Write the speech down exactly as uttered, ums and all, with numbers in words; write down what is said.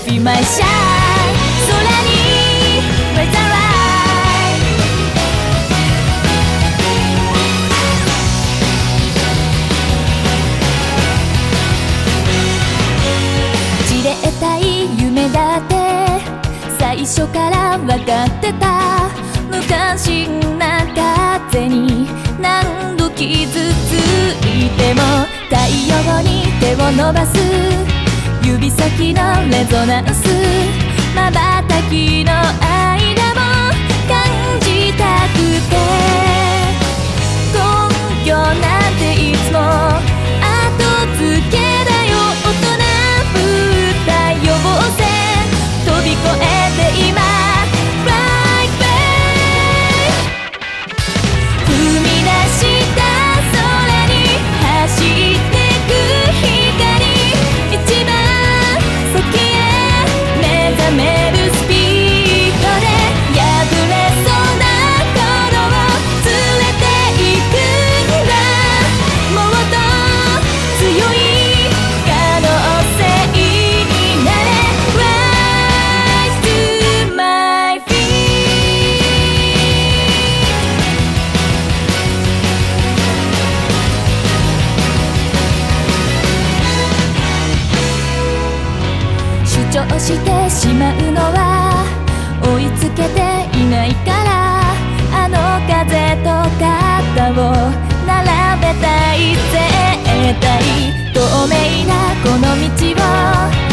Be my shine 空に Raise the light 散れたい夢だって最初から分かってた無関心な風に何度傷ついても太陽に手を伸ばす指先のレゾナンス瞬きの間も感じたくて根拠なんていつも後付けだよ大人ぶった予防線飛び越えて今 Right way 踏み出した空に走ってく光一番先へ目覚めるスピードで破れそうな頃を連れていくんだもっと強い可能性になれ Rise to my feet 主張してしまうのは追いつけていないからあの風と肩を並べたい絶対透明なこの道を